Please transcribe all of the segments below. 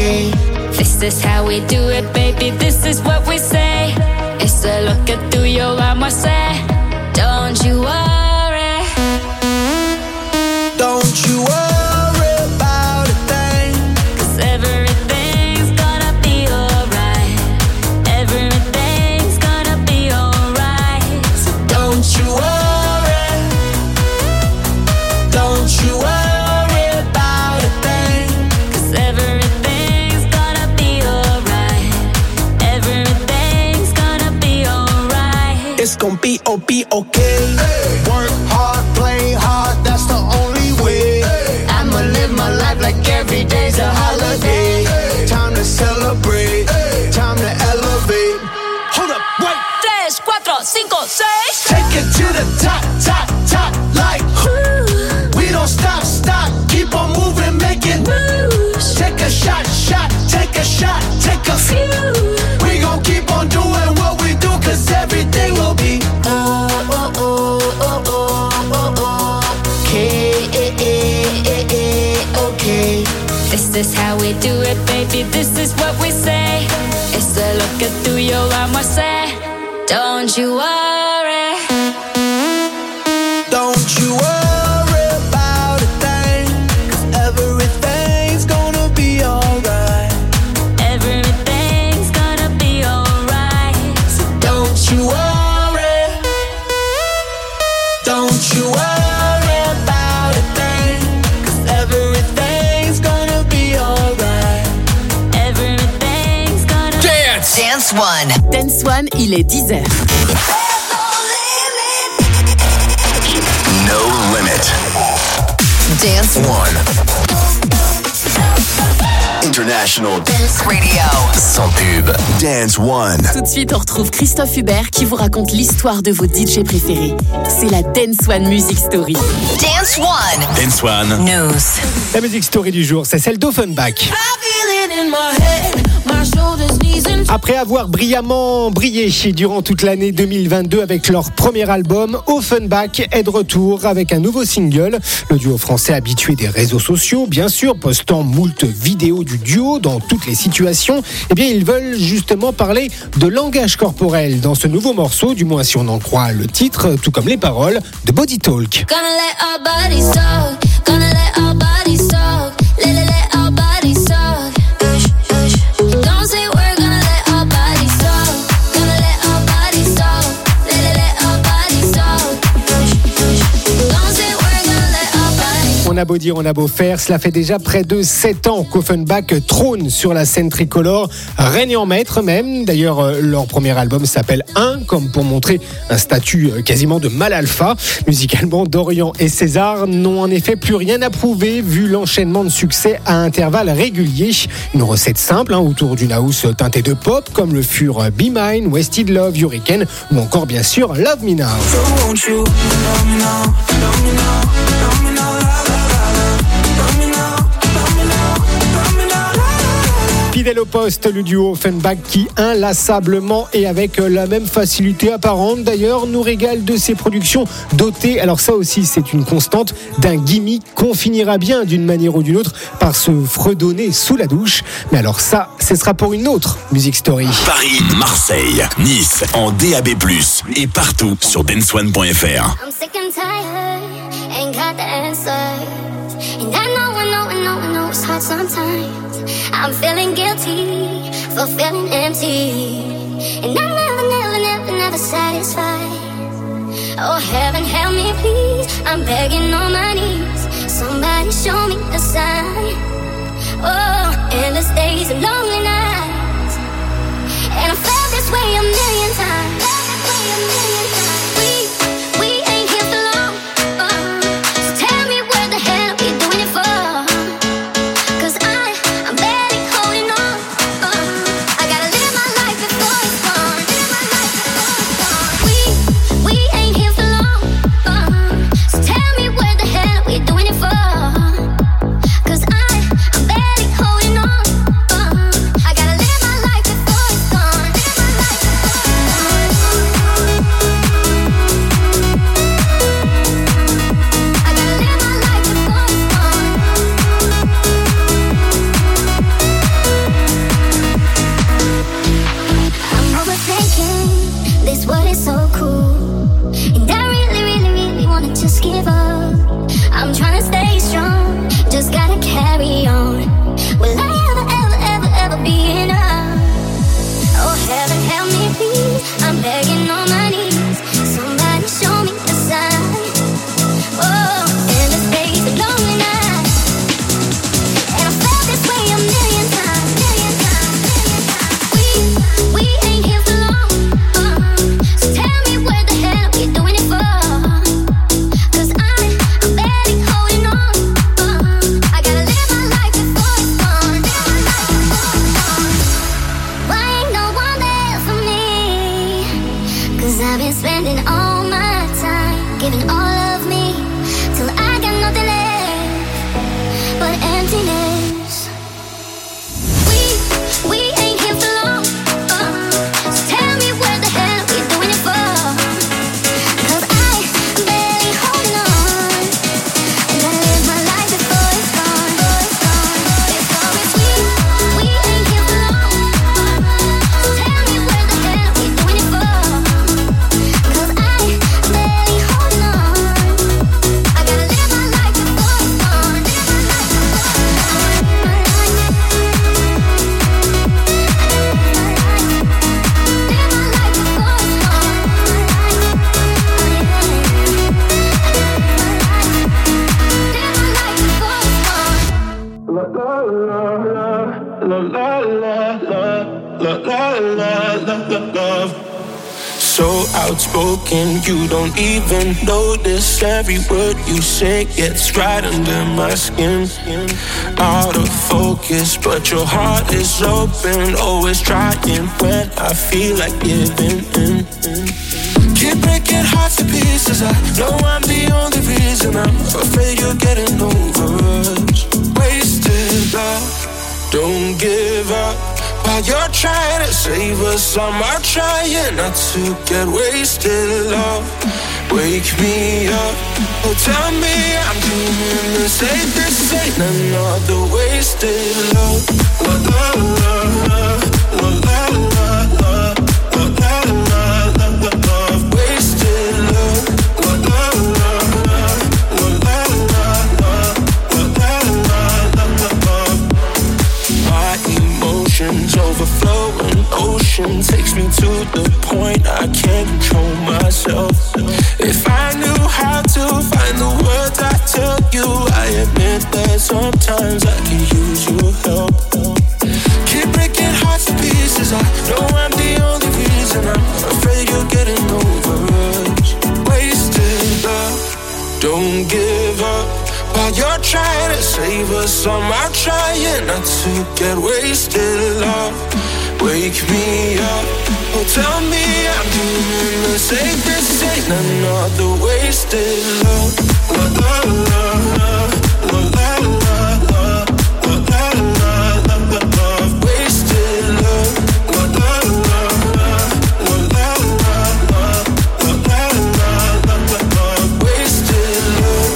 okay. This is how we do it, baby, this is what we say. It's a look at through your eyes, I say. Don't you worry. Don't you worry about a thing. 'Cause everything's gonna be alright. Everything's gonna be alright. So don't you worry. Don't you worry about a thing. 'Cause everything's gonna be alright. Everything's gonna be alright. It's gonna be okay. Hey. Work hard, play hard, that's the only way. Hey. I'ma live my life like every day's a holiday. Hey. Time to celebrate, hey. Time to elevate. Hold up, wait. 3, 4, 5, 6. Take it to the top, top, top, like ooh. We don't stop, stop, keep on moving, make it moves. Take a shot, shot, take a shot, take a few. We gon' keep on doing what we do, 'cause everything will be okay. This is how we do it, baby, this is what we say. It's a look at through your eyes, I say. Don't you worry. Don't you worry about a thing, 'cause everything's gonna be alright. Everything's gonna be alright. So don't you worry. Don't you worry about a thing, 'cause everything's gonna be alright. Everything's gonna Dance! Dance One. Dance One, il est 10h. No limit. Dance One. International Dance Radio. sans pub. Dance One. Tout de suite, on retrouve Christophe Hubert qui vous raconte l'histoire de vos DJ préférés. C'est la Dance One Music Story. Dance One. Dance One. News. La musique story du jour, c'est celle d'Offenbach. Après avoir brillamment brillé durant toute l'année 2022 avec leur premier album, Offenbach est de retour avec un nouveau single. Le duo français habitué des réseaux sociaux, bien sûr, postant moult vidéos du duo dans toutes les situations, eh bien ils veulent justement parler de langage corporel dans ce nouveau morceau, du moins si on en croit le titre, tout comme les paroles de Body Talk. Gonna let our bodies talk. Gonna let our bodies talk. Let our bodies talk. Don't say we're gonna let our bodies talk. Gonna let our bodies talk. Let our bodies talk. Don't say we're gonna let our bodies. On a beau dire, on a beau faire, cela fait déjà près de 7 ans qu'Offenbach trône sur la scène tricolore, règne en maître même. D'ailleurs, leur premier album s'appelle 1, comme pour montrer un statut quasiment de mal alpha. Musicalement, Dorian et César n'ont en effet plus rien à prouver vu l'enchaînement de succès à intervalles réguliers. Une recette simple autour d'une house teintée de pop, comme le furent Be Mine, Wasted Love, Hurricane ou encore bien sûr Love Me Now. So won't you love me now, love me now, love me now, love me now, love me now, love me now. Fidèle au poste, le duo Offenbach qui inlassablement et avec la même facilité apparente d'ailleurs nous régale de ses productions dotées, alors ça aussi c'est une constante, d'un gimmick qu'on finira bien d'une manière ou d'une autre par se fredonner sous la douche. Mais alors ça, ce sera pour une autre Music Story. Paris, Marseille, Nice, en DAB+, et partout sur danceone.fr. I'm sick and tired, ain't got the answers. And I know it's hard sometimes. I'm feeling guilty for feeling empty. And I'm never satisfied. Oh, heaven help me please, I'm begging on my knees. Somebody show me a sign. Oh, endless days and lonely nights. And I felt this way a million times. We ain't here for long. So tell me where the hell are we doing it for? 'Cause I'm barely holding on. I gotta live my life before it's gone. We ain't here for long. So tell me where the hell are we doing it for? 'Cause I'm barely holding on. carry on. Will I ever be enough? Oh, heaven help me please, I'm begging on my knees. Somebody show me a sign. Oh, in the space of lonely nights, and I felt this way a million times. We ain't here for long, so tell me where the hell we doing it for? 'Cause I'm barely holding on. I gotta live my life before it's gone. Why ain't no one there for me? 'Cause I've been spending all my time giving all of me till I got nothing left but emptiness. We ain't here for long, so tell me where the hell we doing it for? 'Cause I'm barely holding on. I gotta live my life before it's gone. We ain't here for long, so tell me where the hell we doing it for? 'Cause I'm barely holding on. I gotta live my life before it's gone. So outspoken, you don't even notice. Every word you say gets right under my skin. Out of focus, but your heart is open. Always trying when I feel like giving in. Keep breaking hearts to pieces. I know I'm the only reason. I'm afraid you're getting over us. Wasted love, don't give up. While you're trying to save us, I'm out trying not to get wasted. Love, wake me up. Oh, tell me I'm doing the same. This ain't another wasted love. La la la la la la la la la la la love, wasted love. La la la la la la la la la love. My emotions overflowing, ocean takes me to the point I can't control myself. If I knew how to find the words I tell you, I admit that sometimes I can use your help. Keep breaking hearts to pieces. I know I'm the only reason. I'm afraid you're getting over us. Wasted love, don't give up. While you're trying to save us, I'm out trying not to get wasted. Love, wake me up. Oh, tell me I'm doing the same. This ain't another wasted love. La la la la la la la la la la la love, wasted love. La la la la la la la la la la love, wasted love.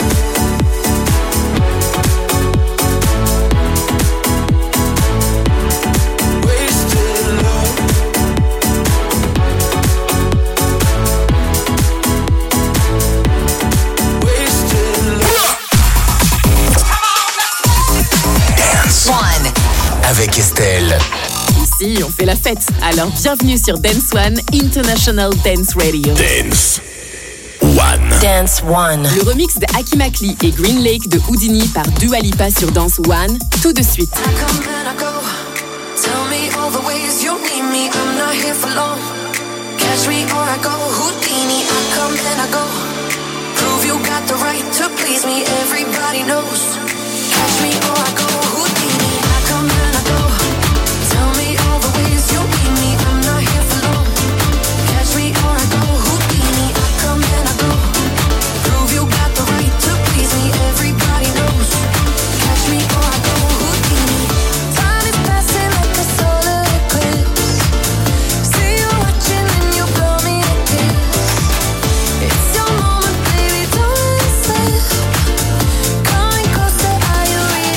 Avec Estelle. Ici, on fait la fête. Alors bienvenue sur Dance One International Dance Radio. Dance One. Dance One. Le remix de Hakim Akli et Green Lake de Houdini par Dua Lipa sur Dance One, tout de suite. I come and I go. Tell me all the ways you need me. I'm not here for long. Catch me or I go Houdini. I come and I go. Prove you got the right to please me. Everybody knows. Catch me or I go Houdini. I come and I go. Tell me all the ways you need me. I'm not here for long. Catch me or I go Houdini. I come and I go. Prove you got the right to please me. Everybody knows. Catch me or I go Houdini. Time is passing like a solar eclipse. See you watching and you blow me a kiss. It's your moment, baby, don't slip. Coming closer, are you ready?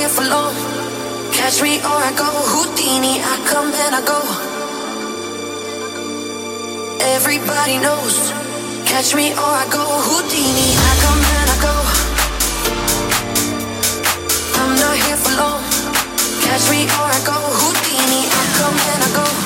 here for long. Catch me or I go Houdini. I come and I go. Everybody knows. Catch me or I go Houdini. I come and I go. I'm not here for long. Catch me or I go Houdini. I come and I go.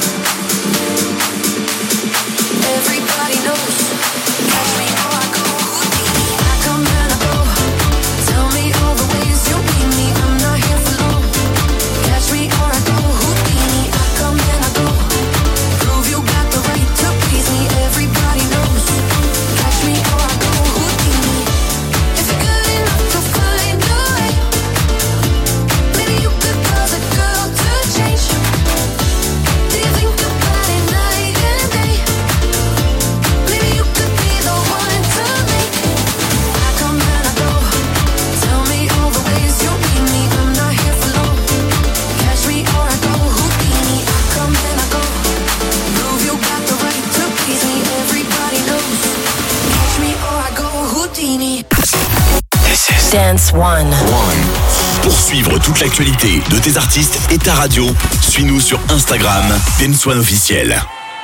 Everybody knows. Catch me or I go Houdini. I come and I go. Tell me all the ways you need me. I'm not here for long. Catch me or I go Houdini. I come and I go. Prove you got the right to please me. Everybody knows. Catch me or I go Houdini. If you're good enough to find a way, maybe you could cause a girl to change. Do you think about it night and day? Maybe you could be the one to make. I come and I go. Tell me all the ways you need me. I'm not here for long. Catch me or I go Houdini. I come and I go. Prove you got the right to please me. Everybody knows. Catch me or I go Houdini. Dance One. Pour suivre toute l'actualité de tes artistes et ta radio, suis-nous sur Instagram, Dance One officiel.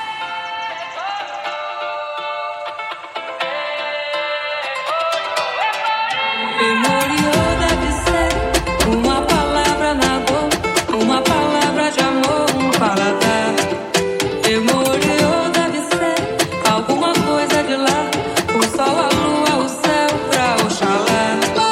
Memoriou deve ser uma palavra na boca, uma palavra de amor, paladar. Memoriou deve ser alguma coisa de lá, o sol, a lua, o céu pra Oxalá.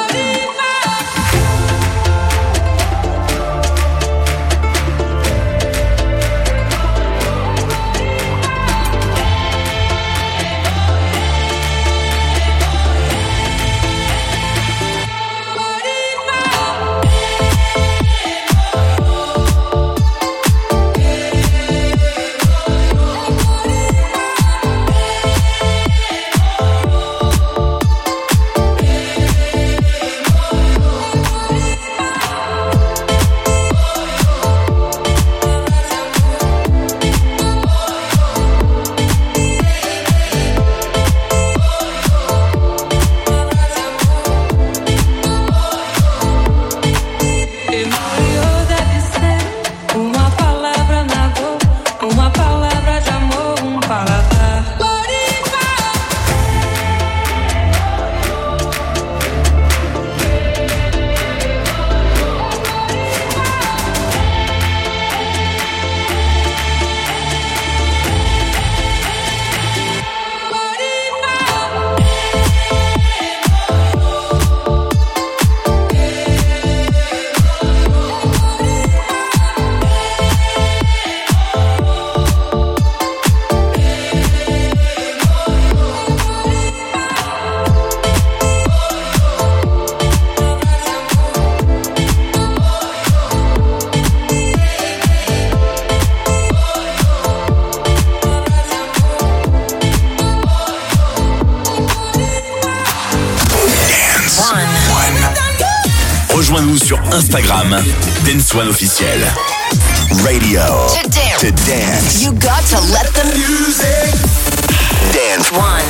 Rejoins-nous sur Instagram, Dance One officiel. Radio. To dance. You got to let the music Dance One.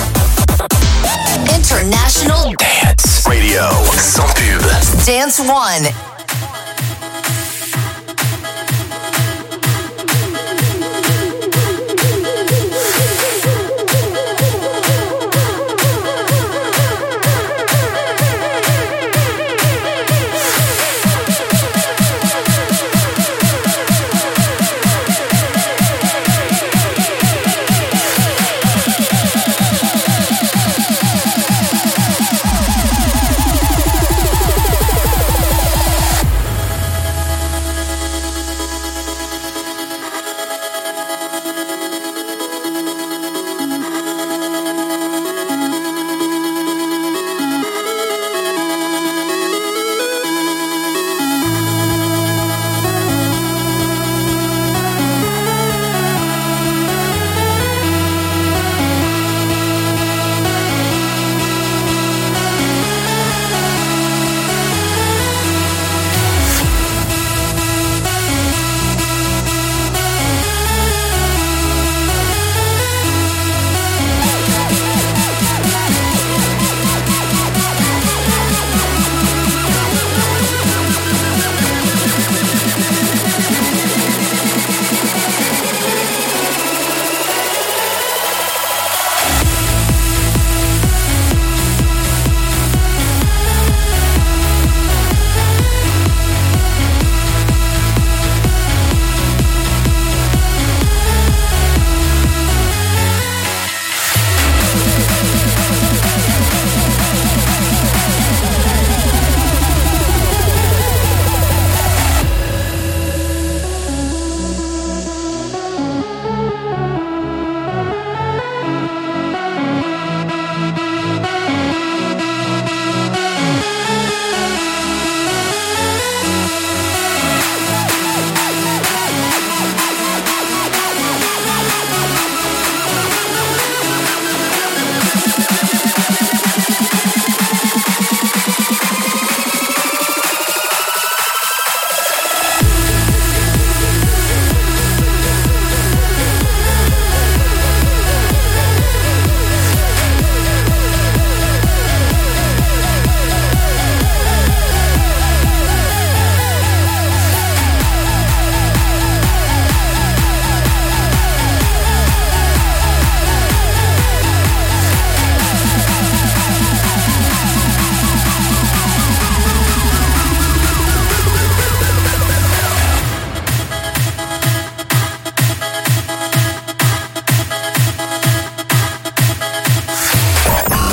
International Dance Radio. Sans pub. Dance One.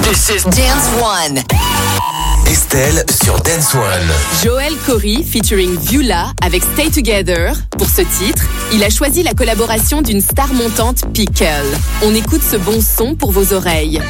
This is Dance One. Estelle sur Dance One. Joel Corey featuring Viula avec Stay Together. Pour ce titre, il a choisi la collaboration d'une star montante Pickle. On écoute ce bon son pour vos oreilles.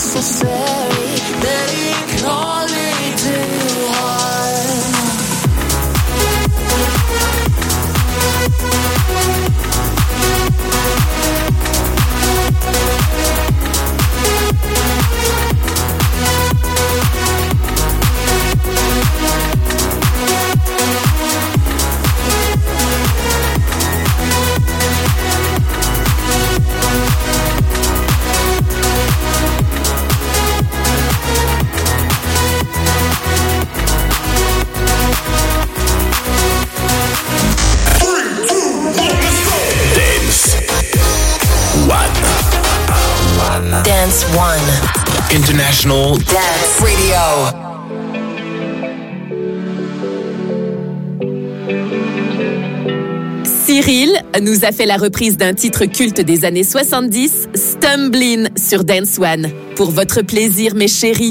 Necessary, they can only do harm. Dance One. International Dance Radio. Cyril nous a fait la reprise d'un titre culte des années 70, Stumblin' sur Dance One. Pour votre plaisir, mes chéris.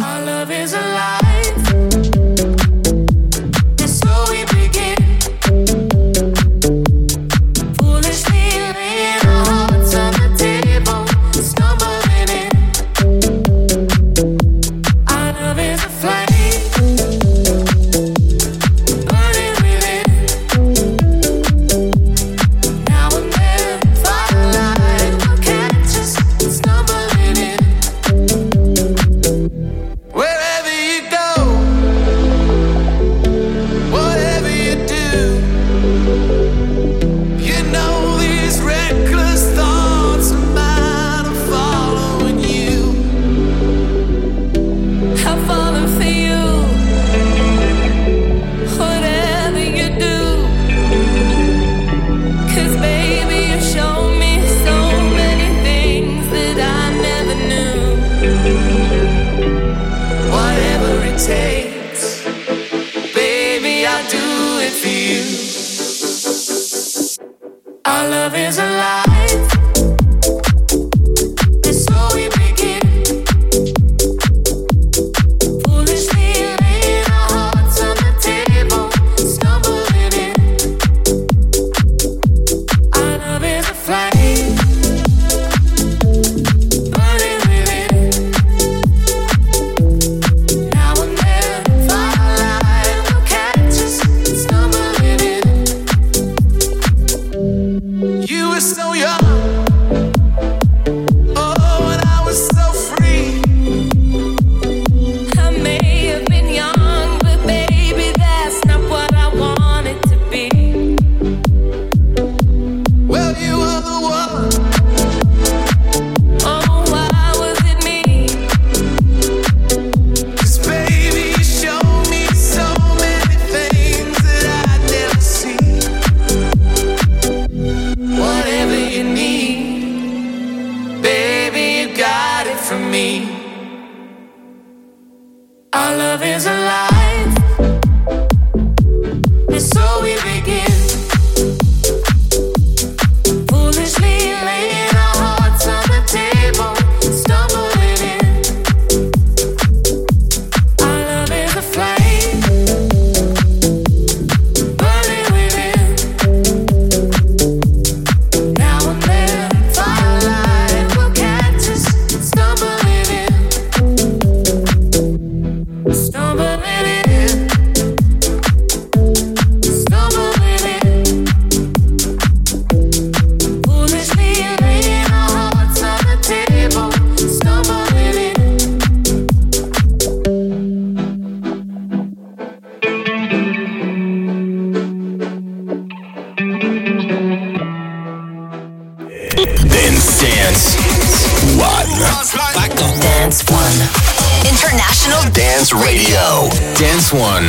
Dance One. International Dance Radio. Dance One.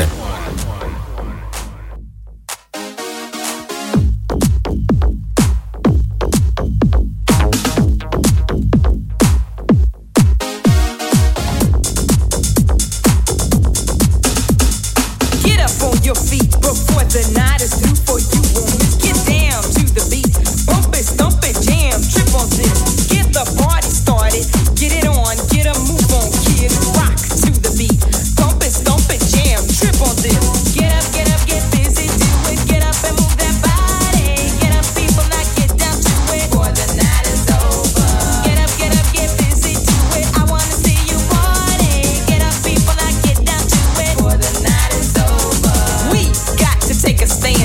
Get up on your feet before the night is through for you. Get down to the beat. Bump it, stomp it, jam, trip on this. Get the party started. Get it on, get a move on, kid. Rock to the beat. Bump it, stomp it, jam, trip on this. Get up, get busy, do it. Get up and move that body. Get up, people, now get down to it. Before the night is over. Get up, get busy, do it. I wanna see you party. Get up, people, now get down to it. Before the night is over. We got to take a stand.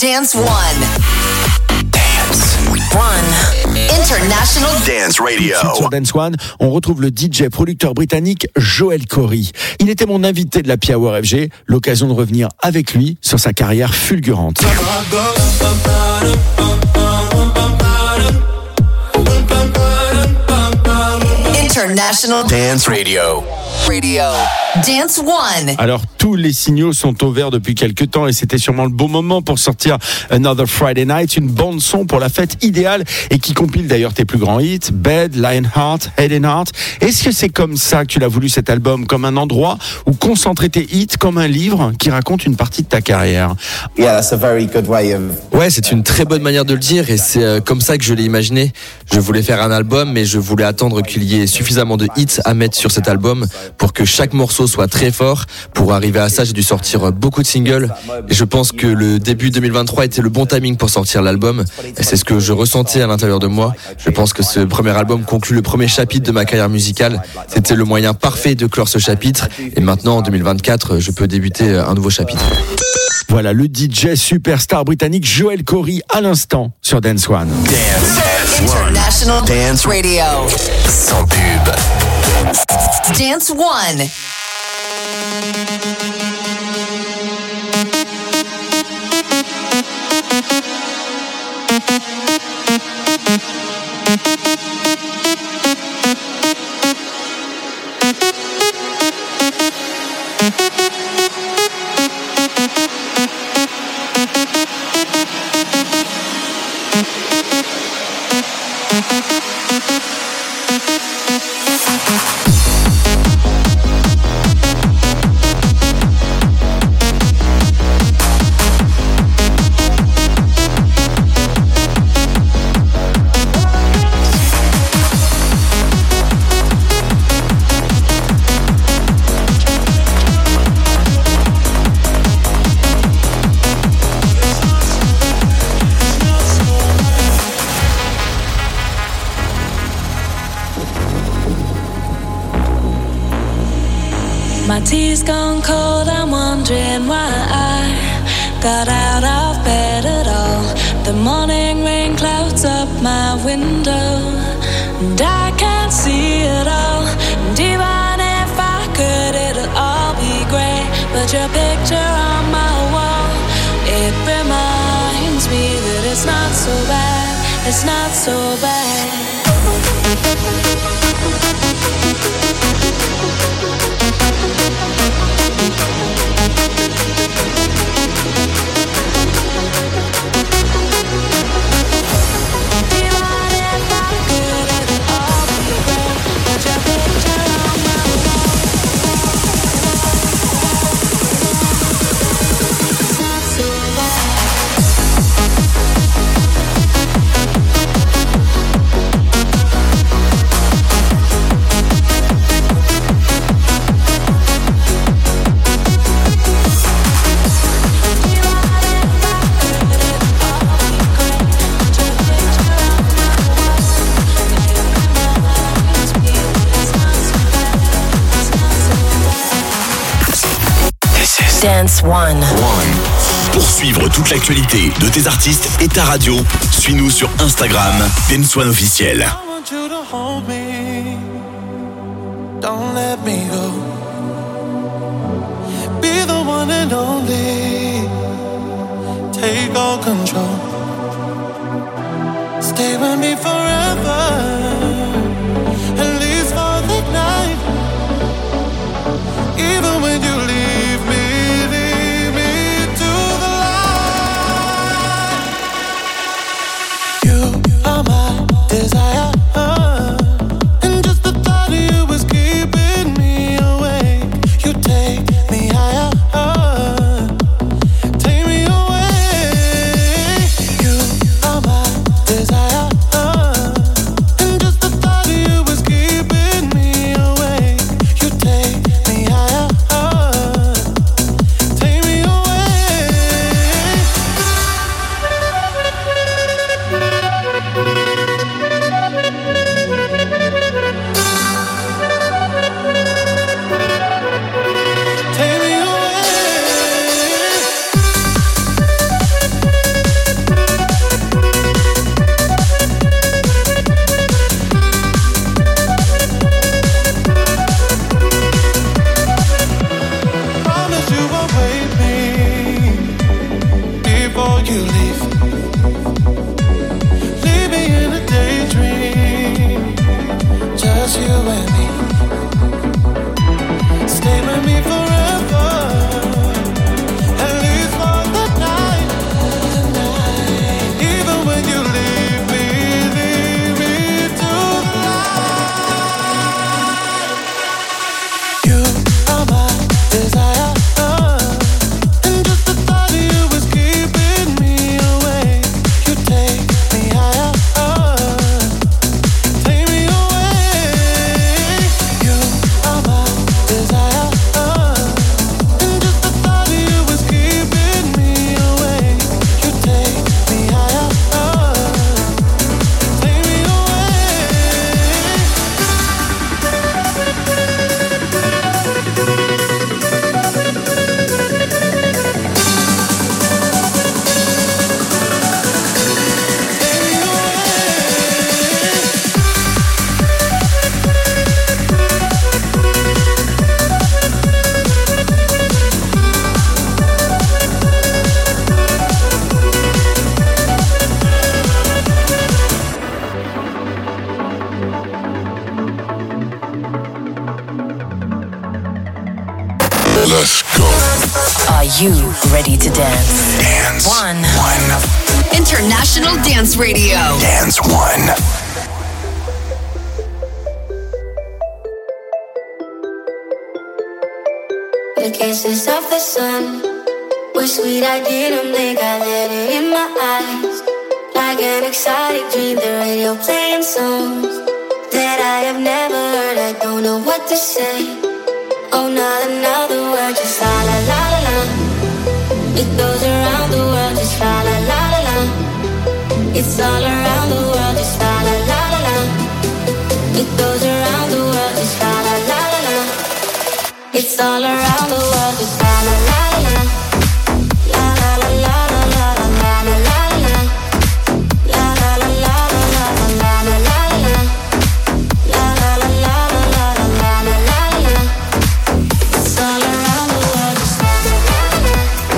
Dance One. International Dance Radio. Sur Dance One, on retrouve le DJ producteur britannique Joel Corry. Il était mon invité de la Power FG, l'occasion de revenir avec lui sur sa carrière fulgurante. International Dance Radio. Dance One. Alors, tous les signaux sont au vert depuis quelques temps et c'était sûrement le bon moment pour sortir Another Friday Night, une bande-son pour la fête idéale et qui compile d'ailleurs tes plus grands hits, Bed, Lionheart, Head and Heart. Est-ce que c'est comme ça que tu l'as voulu cet album, comme un endroit où concentrer tes hits, comme un livre qui raconte une partie de ta carrière? Ouais, c'est une très bonne manière de le dire et c'est comme ça que je l'ai imaginé. Je voulais faire un album mais je voulais attendre qu'il y ait suffisamment de hits à mettre sur cet album pour que chaque morceau soit très fort. Pour arriver à ça, j'ai dû sortir beaucoup de singles et je pense que le début 2023 était le bon timing pour sortir l'album et c'est ce que je ressentais à l'intérieur de moi. Je pense que ce premier album conclut le premier chapitre de ma carrière musicale. C'était le moyen parfait de clore ce chapitre et maintenant en 2024, je peux débuter un nouveau chapitre. Voilà le DJ superstar britannique Joel Corry à l'instant sur Dance One. International Dance Radio. Sans pub. Dance One. My tea's gone cold, I'm wondering why I got out of bed at all. The morning rain clouds up my window, and I can't see it all. And even if I could, it'll all be grey. But your picture on my wall, it reminds me that it's not so bad, it's not so bad. Dance One. Pour suivre toute l'actualité de tes artistes et ta radio, suis-nous sur Instagram, Dance One officiel. I want you to hold me. Don't let me go. Be the one and only. Take all control. Stay with me forever. At least for the night. Even when you leave me to the light. You are my desire. And just the thought of you is keeping me awake. You take me higher. Take me away. You are my desire. And before you leave. Leave me in a daydream, just you and me. Stay with me forever, at least for the night. Even when you leave me to the light. You are my desire. Let's go. Are you ready to dance? Dance One. International Dance Radio. Dance One. The kisses of the sun were sweet, I didn't think I let it in my eyes. Like an exotic dream, the radio playing songs that I have never heard. I don't know what to say. Oh, not another word, just la la la la la. It goes around the world, just la la la la la. It's all around the world, just la la la la la. It goes around the world, just la la la la la. It's all around the world, just la la la la la. La la la la la la la la la la. La la la la la la la la la la. La la la la la la la la la la. It's all around the world, just la la la la.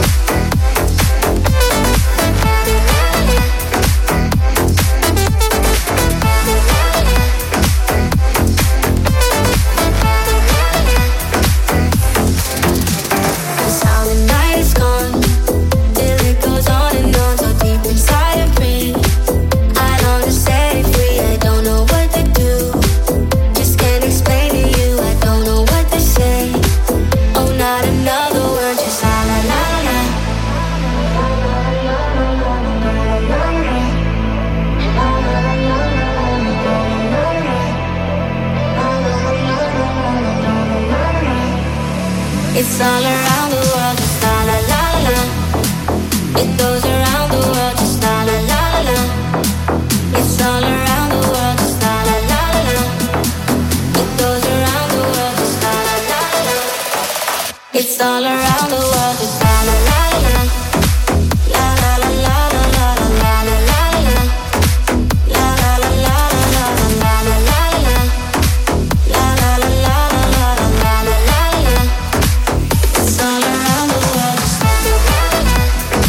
It's all around the world, just la la la la. It goes around the world, just la la la la. It's all around the world, just la la la la. It goes around the world, just la la la la. It's all around the world, just la la la la. La la la la la la la la la la. La la la la la la la la la. La la la la la la la la la. It's all around the world, just la la la la.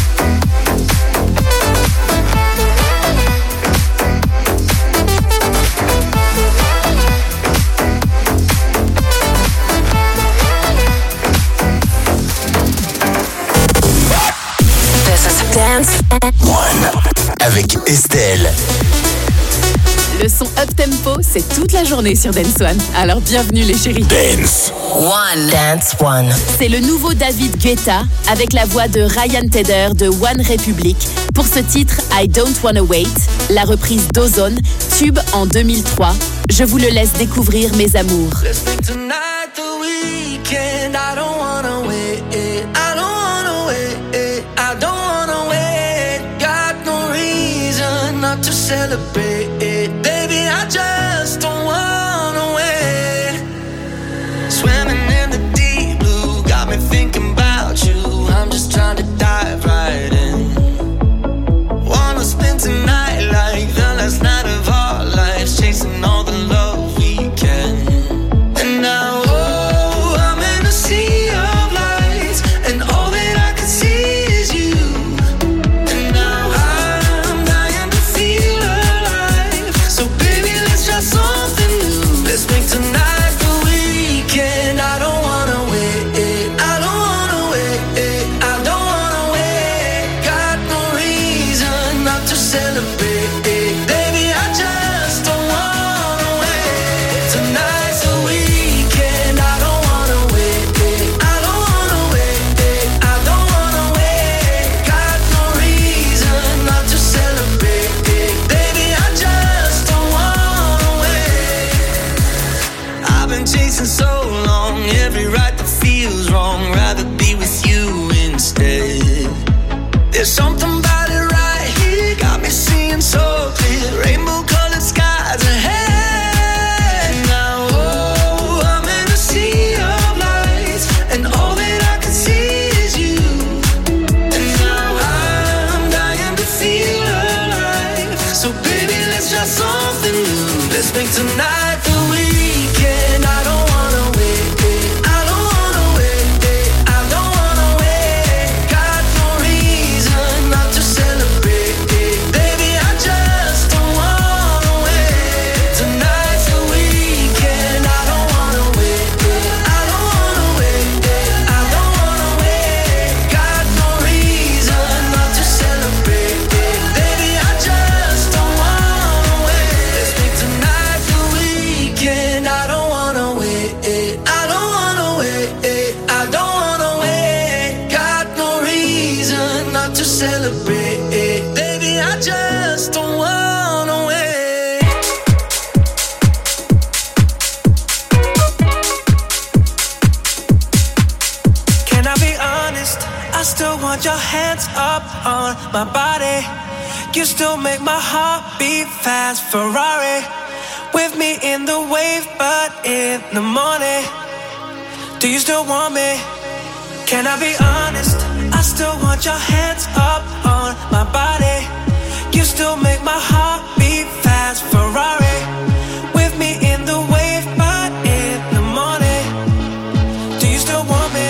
This is Dance One. Avec Estelle. Le son up-tempo, c'est toute la journée sur Dance One. Alors bienvenue les chéris. Dance One. Dance One. C'est le nouveau David Guetta avec la voix de Ryan Tedder de One Republic pour ce titre I Don't Wanna Wait, la reprise d'Ozone, tube en 2003. Je vous le laisse découvrir mes amours. Let's make tonight the weekend. I don't wanna wait. I don't wanna wait. I don't wanna wait. Got no reason not to celebrate. Baby, I just don't wanna wait. Swimming in the deep blue, got me thinking about you. I'm just trying to dive right in. Wanna spend tonight like the last night of our lives, chasing all the love we can. And now, oh, I'm in a sea of lights, and all that I can see is you. And celebrate. Baby, I just don't wanna wait. Tonight's the weekend, I don't wanna wait. I don't wanna wait. I don't wanna wait. Got no reason not to celebrate. Baby, I just don't wanna wait. I've been chasing so long, every right that feels wrong. Rather be with you instead. There's something about it right here, got me seeing so clear. Rainbow colored skies ahead. Now, oh, I'm in a sea of lights, and all that I can see is you. And now I'm dying to feel alive. So baby, let's try something new. Let's make tonight the weekend. I don't wanna wait. I don't wanna wait. I don't wanna wait. Got no reason not to celebrate. Baby, I just don't wanna wait. Tonight's the weekend. I don't wanna wait. I don't wanna wait. I don't wanna wait. Got no reason not to celebrate. Baby, I just don't wanna wait. Let's make tonight the weekend. I don't wanna wait. I don't wanna wait. I don't wanna wait. Got no reason not to celebrate. Baby, I just don't wanna wait. Can I be honest? I still want your hands up on my body. You still make my heart beat fast. Ferrari with me in the wave, but in the morning. Do you still want me? Can I be honest? I still want your hands up on my body. You still make my heart beat fast. Ferrari with me in the wave, but in the morning. Do you still want me?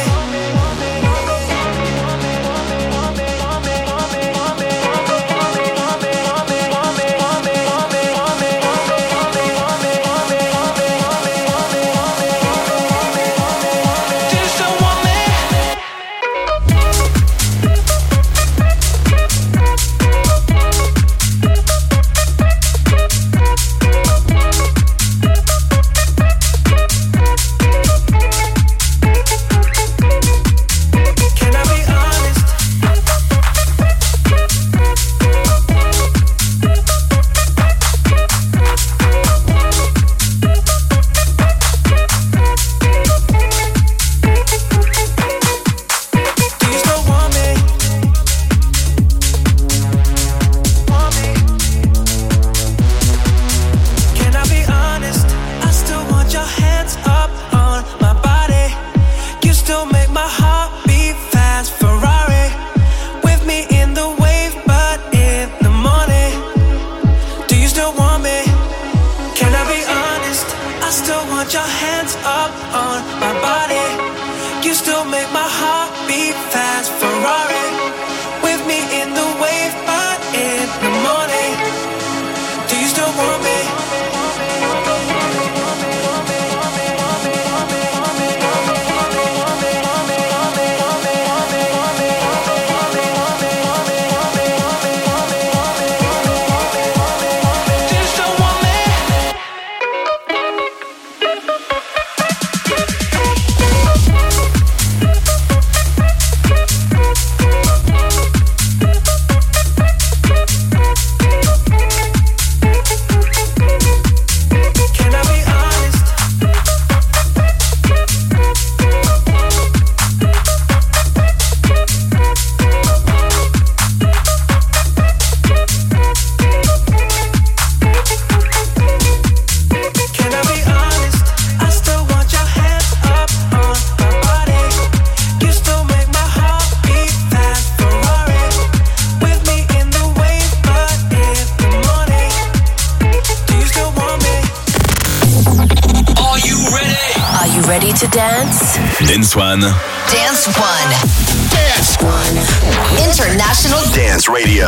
to dance? Dance One. Dance One. Dance One. International Dance Radio.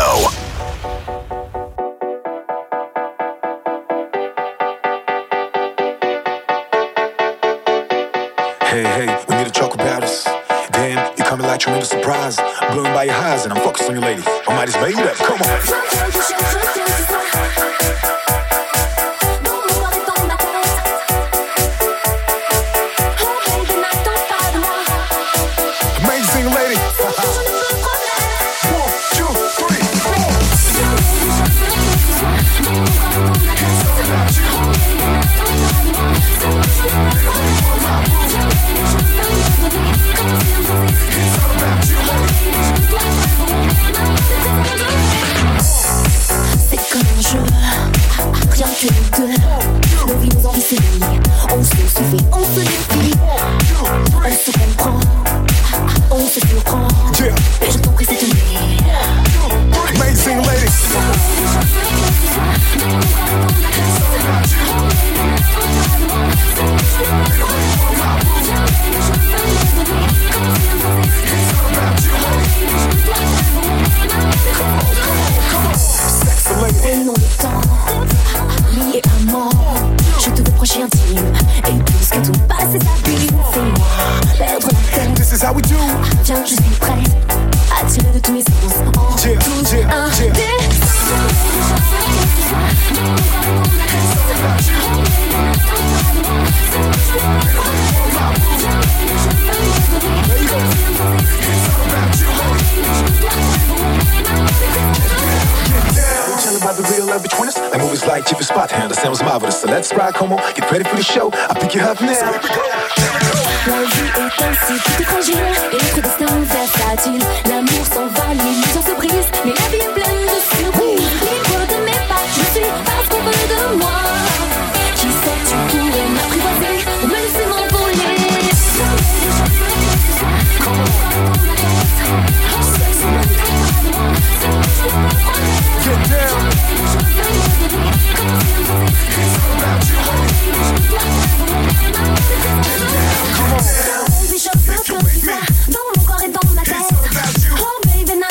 Hey, hey, we need to talk about this. Damn, you coming like tremendous surprise. Blowing by your highs and I'm focused on you ladies. I might as made up, come on. Amazing lady. One, two, three, C'est comme un jeu, rien que nous deux. Nos vies nous envahissent, on se suffit, on se défie, on se comprend, on se surprend. Et je t'en prie, c'est une amazing lady. Prenons le temps, lié à mort. Je te veux proche et intime, et plus que tout passer sa vie. Fais-moi perdre la tête. This is how we do. Viens, je suis prête à tirer de tous mes sens en tout un Tell about the real love between us. Like movies like Chief Spot Hand, the sounds marvelous. So let's ride, come on, get ready for the show. I'll pick you up now. La vie est ainsi, tout est fragile, et notre destin versatile. L'amour s'envole, l'illusion se brise, mais la vie est pleine de surprises. Libre de mes pas, je suis parce qu'on veut de moi. Qui sait, tu pourrais m'apprivoiser ou me laisser m'envoler. Get down. Baby, je veux que ça dans mon corps et dans ma tête. Oh baby,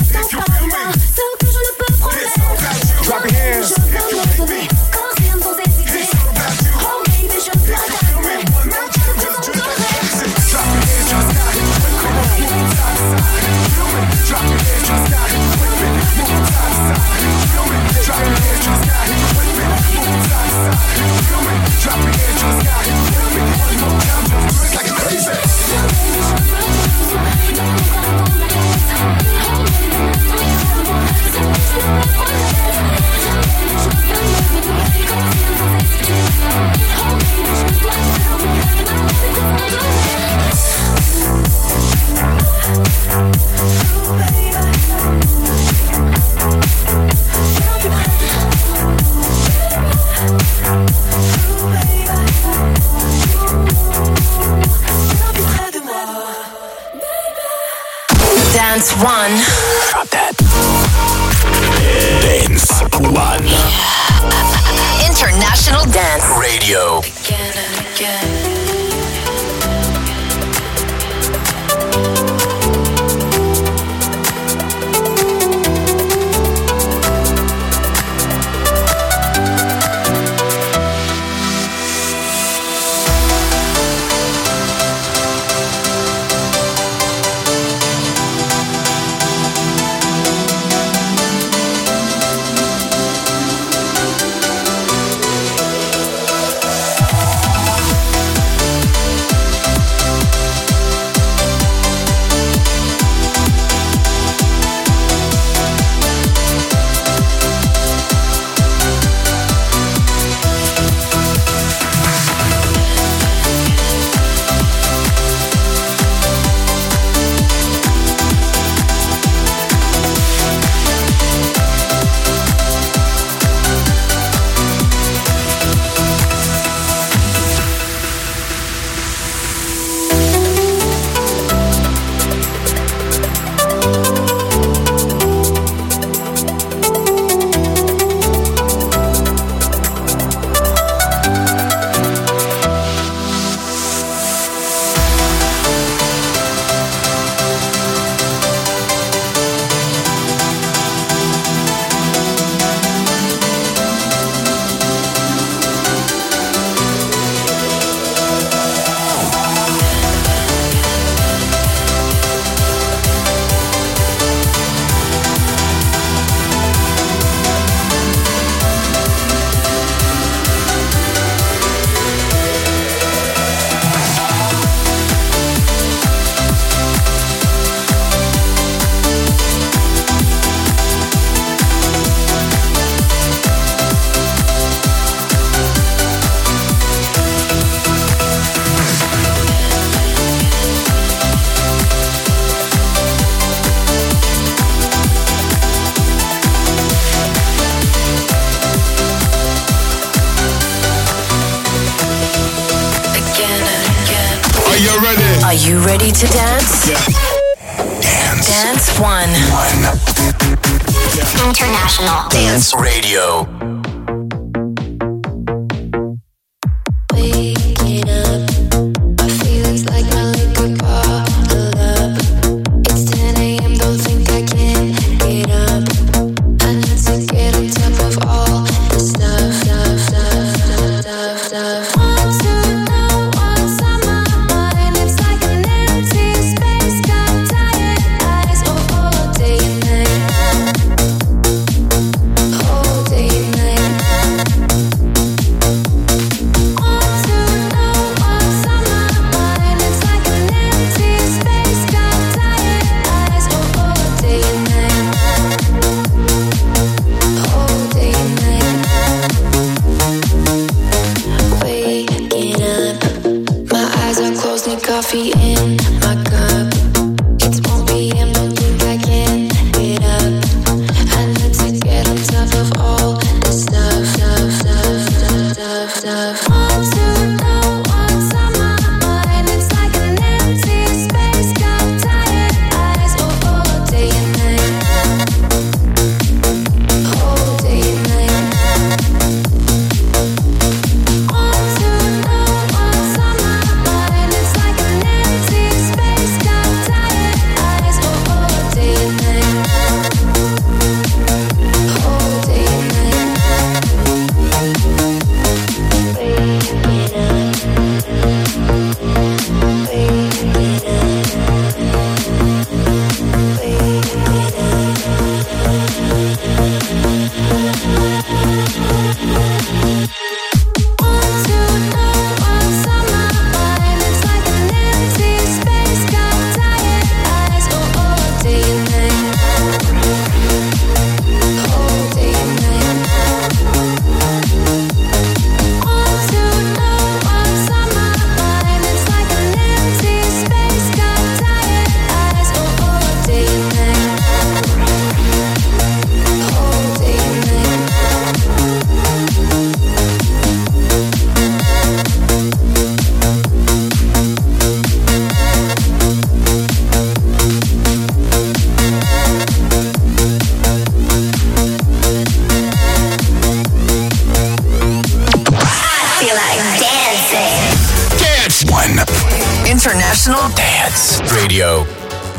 you ready to dance? Dance One. International Dance Radio. Waking up, my feelings like my liquor bottled up. It's 10 a.m., don't think I can get up. I need to get on top of all the stuff. Want to know what's on my mind? It's like an empty space, got tired eyes all day and night. All day and night. Want to know what's on my mind? It's like an empty space, got tired eyes all day and night. All day and night. Waking up, my eyes are closed, need coffee in my cup. It's 1 p.m., don't think I can get up. I need to get on top of all the stuff. Want to know what's on my mind? It's like an empty space, got tired eyes all day and night. All day and night. Want to know what's on my mind? It's like an empty space, got tired eyes all day and night. All day and night. International Dance Radio.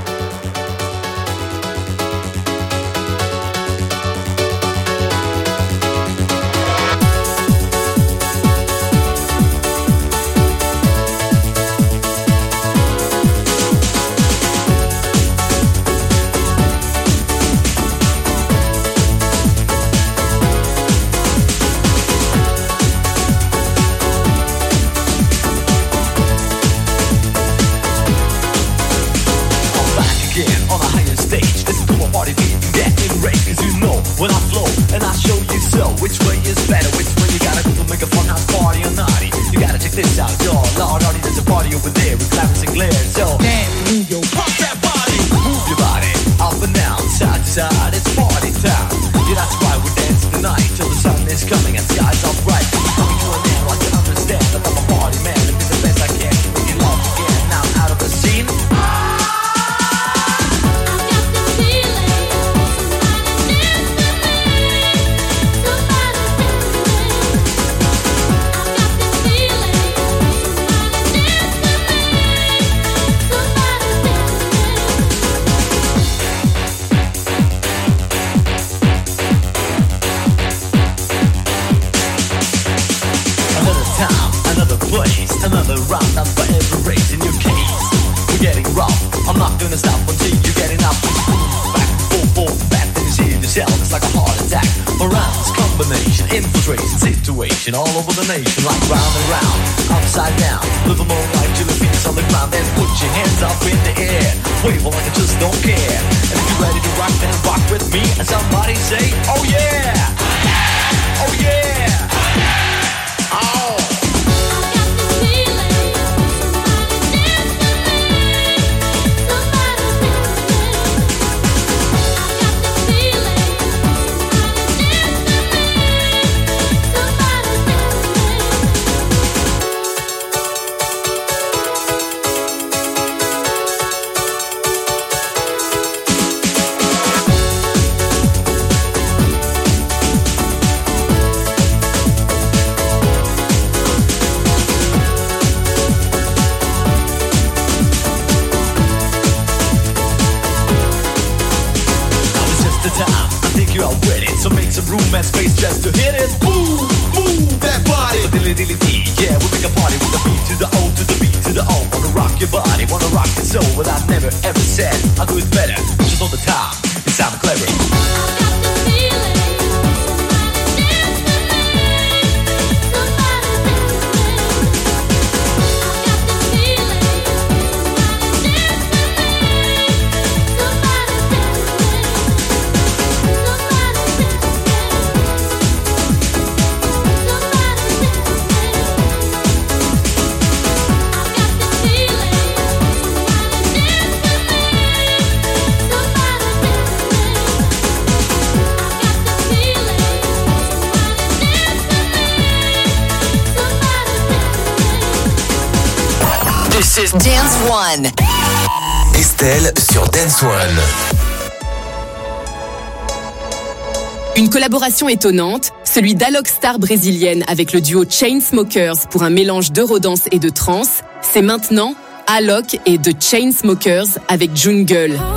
When I flow and I show you so, which way is better, which way you gotta go to make a fun house party or naughty. You gotta check this out, yo, Lord Hardy, there's a party over there with clamors and glares. So dance, move your pump that body, move your body up and down, side to side. It's party time. Yeah, that's why we're dancing tonight till the sun is coming and skies are bright. Coming to an end, like you understand that I'm a party man. Let me do the best I can to make you love again. Now I'm out of the scene. Another round up for every race in your case. We're getting rough. I'm not gonna stop until you get enough. Back, forth, back, then you see it yourself. It's like a heart attack. Around this combination, infiltration situation all over the nation, like round and round, upside down. Little more right to the feet on the ground. Then put your hands up in the air, wave like I just don't care. And if you're ready to rock, then rock with me. And somebody say, oh yeah, oh yeah, oh. So make some room and space just to hit it. Move, move that body. Dilly dilly dee, yeah, we make a party with the beat to the O to the B to the O. Wanna rock your body, wanna rock your soul. But I've never ever said I'll do it better. Just all the time, it sounds clever. This is Dance One. Estelle sur Dance One. Une collaboration étonnante, celui d'Alok Star brésilienne avec le duo Chainsmokers pour un mélange d'eurodance et de trance. C'est maintenant Alok et The Chainsmokers avec Jungle.